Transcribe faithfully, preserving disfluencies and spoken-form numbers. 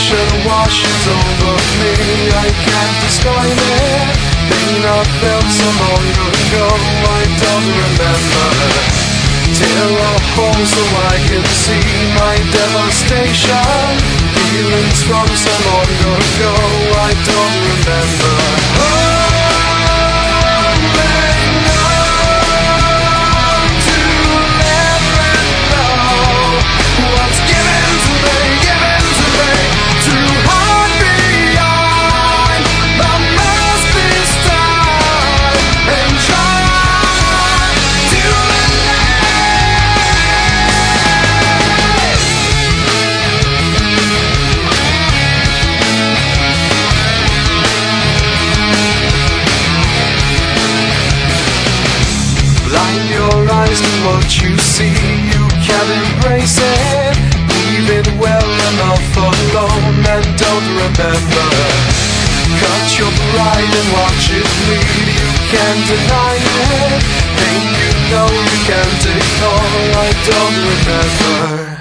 Emotion washes over me, I can't describe it. Pain I felt so long ago, I don't remember. Tear a hole so I can see my devastation. Feelings from so long ago, I don't remember. Blind your eyes to what you see, you can't embrace it. Leave it well enough alone and don't remember. Cut your pride and watch it bleed, you can't deny it. Pain you know you can't ignore, I don't remember.